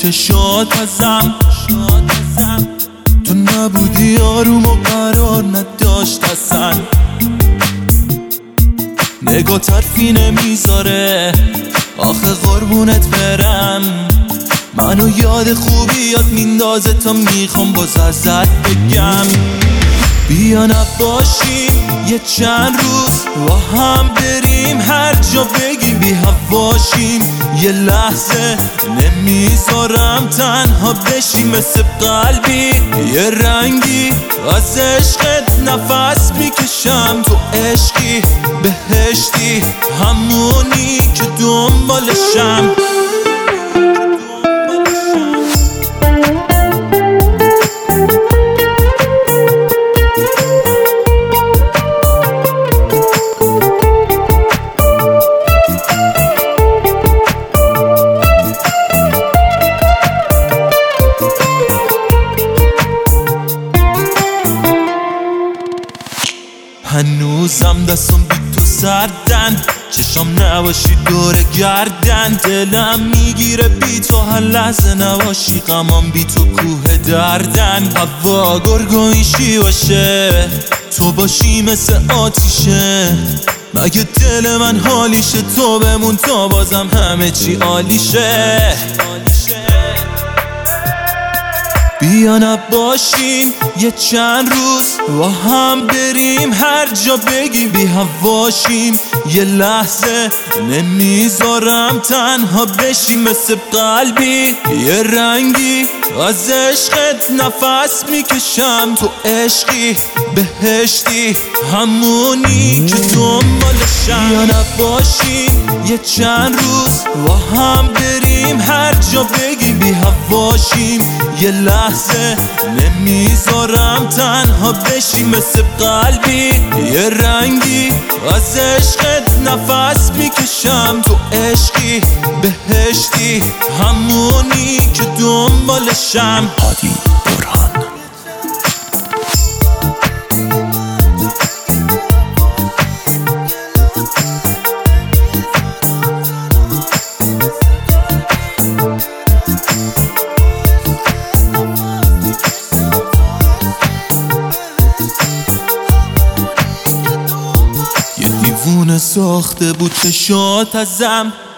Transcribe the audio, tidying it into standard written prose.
چشات ازم. تو نبودی آروم و قرار نداشت اصلا. نگاه طرفی نمیذاره آخه قربونت برم. منو یاد خوبی یاد میندازه تا میخوام باز ازت بگم. بیا نباشیم یه چند روز با هم بریم هر جا بگی بی هواشیم. یه لحظه نمیذارم تنها بشیم مثل قلبی یه رنگی از عشقت نفس میکشم. تو عشقی بهشتی همونی که دنبالشم. هنوزم دستم بی تو سردن، چشام نباشی دور گردن. دلم میگیره بی تو هر لحظه نباشی، غمام بی تو کوه دردن. هوا گرگویشی باشه تو باشی مثل آتیشه. مگه دل من حالیشه تو بمون تا بازم همه چی عالیشه. بیا نباشیم یه چند روز با هم بریم هر جا بگی بی هواشیم. یه لحظه نمیذارم تنها بشیم مثل قلبی یه رنگی از عشقت نفس میکشم. تو عشقی بهشتی همونی که دنبالشم. بیا نباشیم یه چند روز با هم بریم هر جا بگی بی هواشیم. یه لحظه نمیذارم تنها بشیم مثل قلبی یه رنگی از عشقت نفس میکشم. تو عشقی بهشتی همونی که دنبالشم. هادی برهان. دیوونه ساخته بود چشات ازم.